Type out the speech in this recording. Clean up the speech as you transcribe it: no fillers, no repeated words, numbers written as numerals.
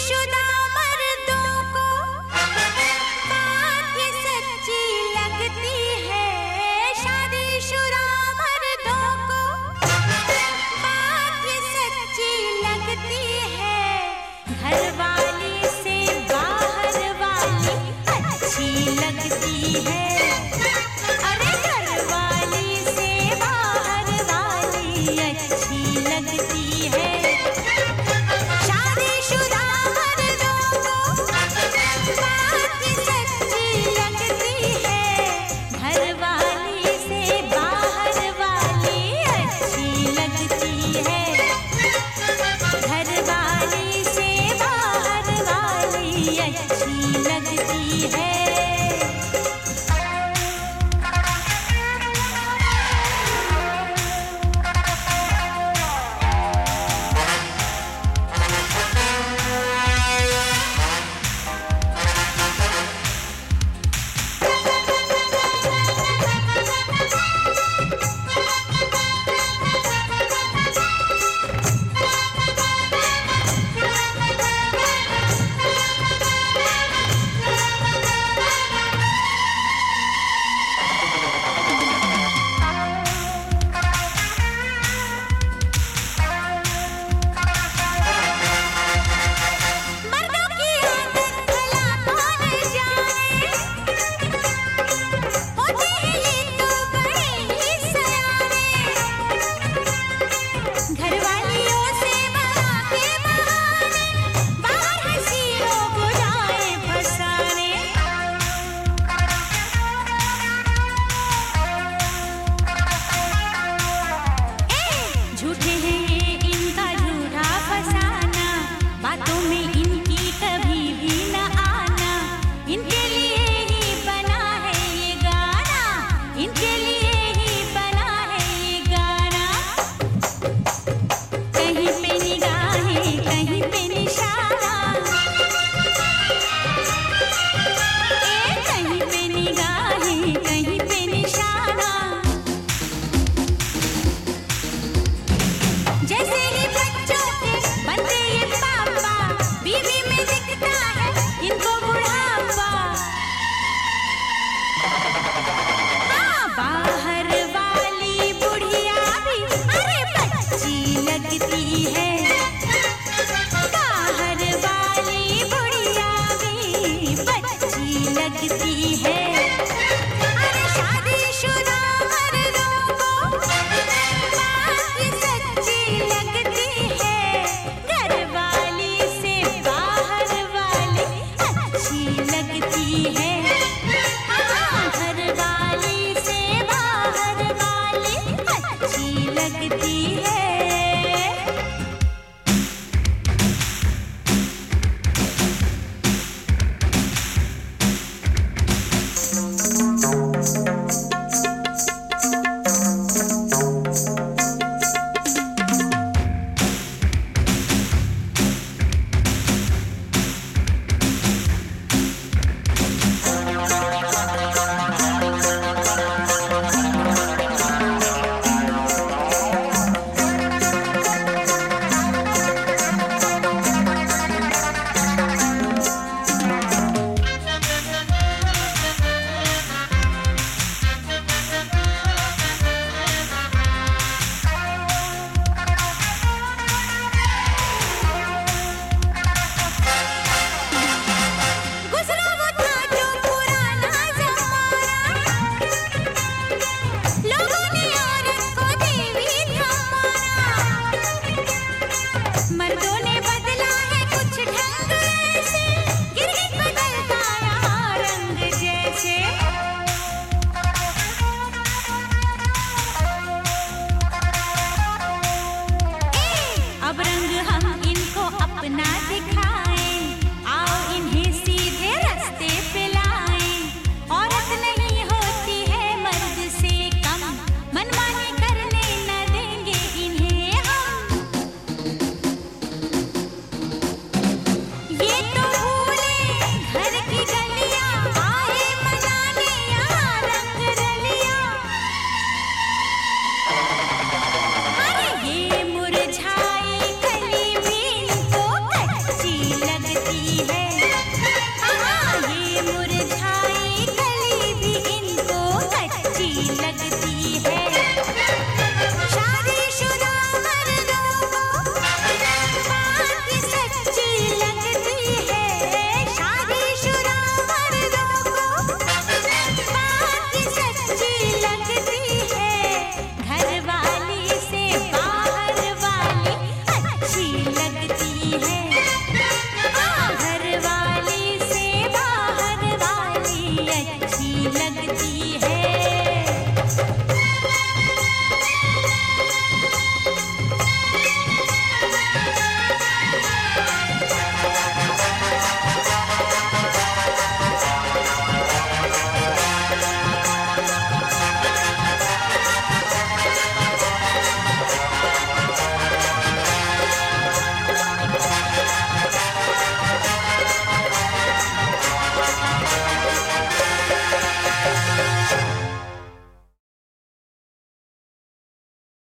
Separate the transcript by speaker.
Speaker 1: शादीशुदा मर्दों को बात ये सच्ची लगती है। शादीशुदा मर्दों को बात ये सच्ची लगती है। घरवाली से बाहर वाली अच्छी लगती है। अरे घरवाली से बाहर वाली अच्छी लगती है। शादीशुदा मर्दों को बात ये सच्ची लगती है। घरवाली से बाहर वाली अच्छी लगती है। घरवाली से बाहर वाली अच्छी लगती है। मर्दों की आदत भला कौन जाने, होते हैं ये तो बड़े ही सयाने। घरवालियों से बना के बहाने बाहर हसीनों को जाए फसाने। झूठे हैं ये इनका झूठा फसाना, बातों में इनकी कभी भी न आना। इनके लिए ही बना है ये गाना, इनके लिए ही बना है ये गाना। कहीं पे निगाहें कहीं पे